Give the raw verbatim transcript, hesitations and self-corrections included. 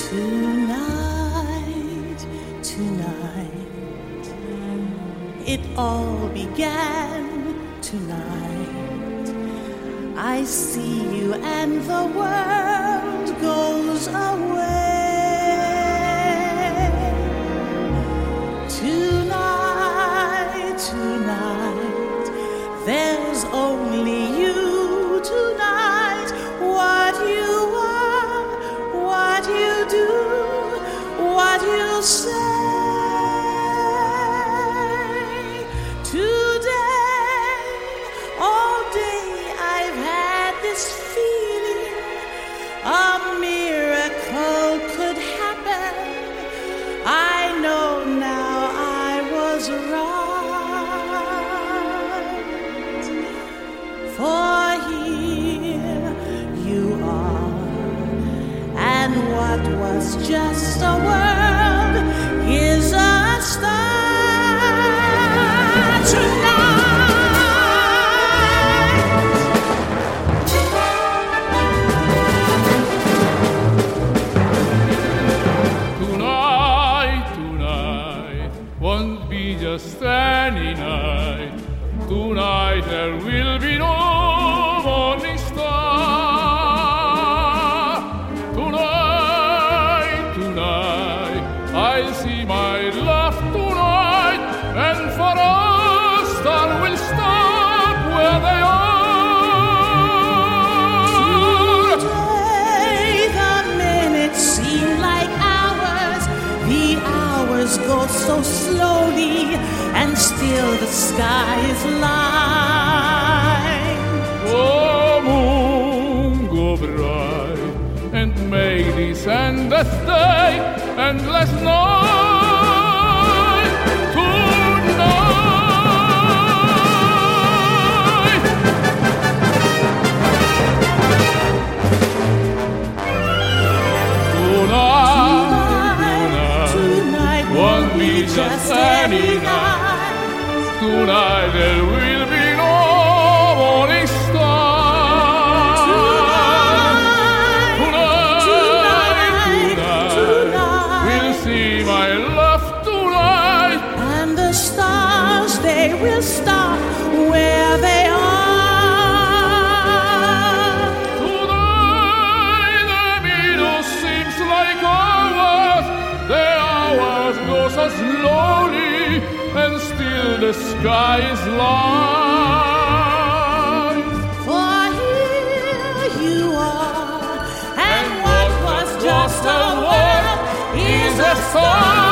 Tonight, tonight, it all began tonight. I see you and the world goes away. Tonight, tonight, there's only you tonight. What you are, what you do, what you say. Today, all day, I've had this feeling a miracle could happen. I know now I was right. For here you are, and what was just a world is a star tonight. Tonight, tonight won't be just any night. Tonight there will be no morning star. Tonight, tonight I'll see my love tonight, and for us star will stop where they are. Today the minutes seem like hours, the hours go so slowly, and still the sky is lined. Oh, moon, go bright, and make this endless day endless night. Tonight, tonight, Tonight won't be just any night. Tonight there will be no morning star. Tonight, Tonight, tonight, we'll see my love tonight, and the stars, they will stop where they are. Tonight the middle seems like hours, the hours go so slowly, and still the sky is light. For here you are, and what was just a word is a song.